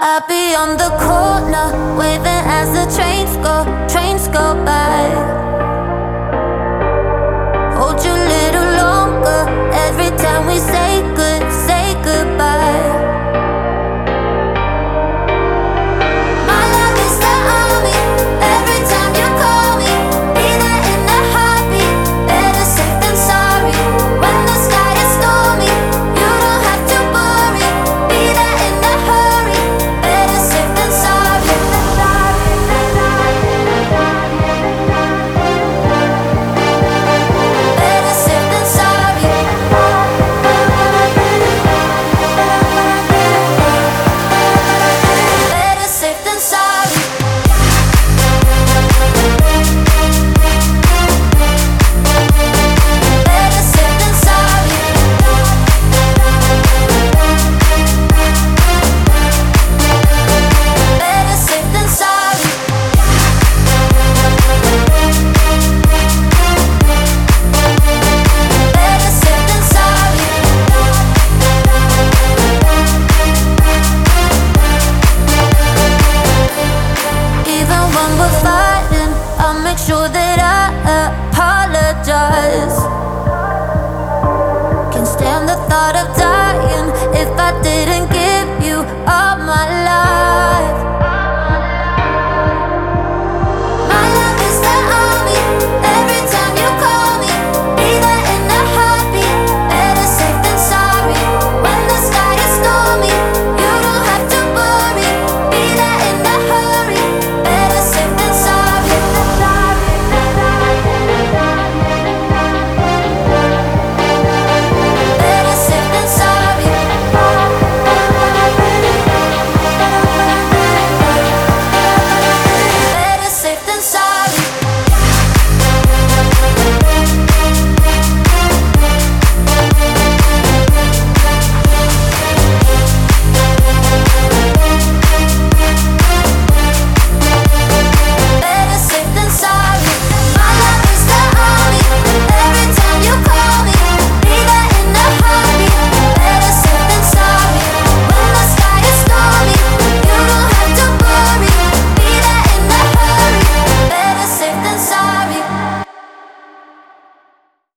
I'll be on the corner, waving as the trains go by. Hold you a little longer every time we say goodbye. My love is the army, every time you call me. Be there in a heartbeat, better safe than sorry. When the sky is stormy, you don't have to worry. Be there in a hurry, better safe than sorry. Better safe than sorry. Better safe than sorry. Better safe than sorry. Better safe than sorry. Better safe than sorry. Even when we're fighting, I'll make sure that I apologize. Can't stand the thought of dying if I didn't give you all my